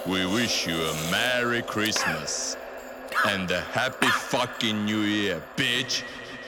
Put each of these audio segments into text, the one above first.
We wish you a Merry Christmas and a Happy fucking New Year, bitch.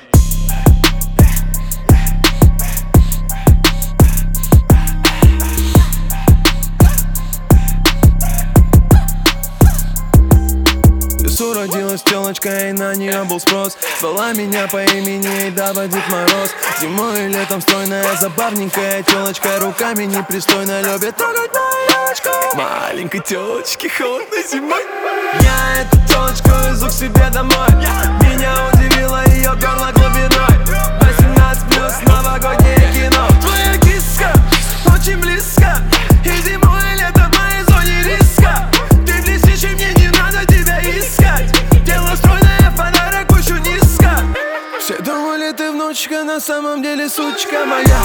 Родилась телочка, и на нее был спрос. Звала меня по имени Дава Дед Мороз. Зимой и летом стройная, забавненькая телочка, руками непристойно любит трогать мою елочку. Маленькой телочке холодно зимой. Я эту телочку везу к себе домой. Меня удивило ее горло глубиной. 18+ новогоднее кино. Твоя киска очень близко, и зимой и летом в моей зоне риска. Ты блестишь, и мне не надо тебя искать. Тело стройное, подарок очень низко. Все думали, ты внучка, на самом деле сучка моя.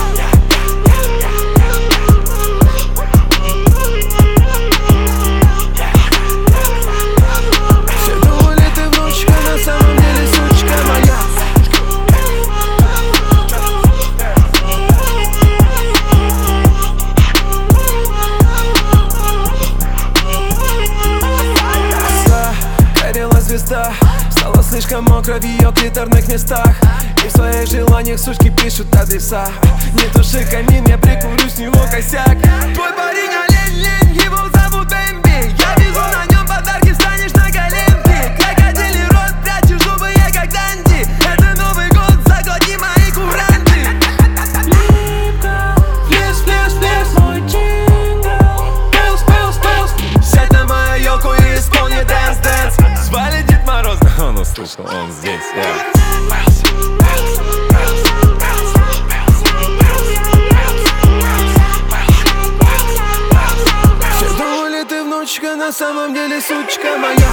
Все думали, ты внучка, на самом деле сучка моя. Горела звезда, стала слишком мокро в ее клиторных местах. И в своих желаниях сучки пишут адреса. Не туши камин, я прикурю с него косяк. Твой парень олень, его зовут Бэмби. Я везу на нем подарки, встанешь на коленки. Крокодилий рот, прячешь зубы, я как Данди. Это Новый год, заглотни мои куранты. Плес, плес, плес, мой джингл. Пилс, пилс, пилс. Сядь на мою елку и исполни дэнс, дэнс. Звали Дед Мороз, он услышал, он здесь, Все думали, ты внучка, на самом деле сучка моя.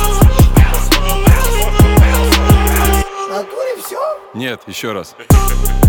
Нет, еще раз.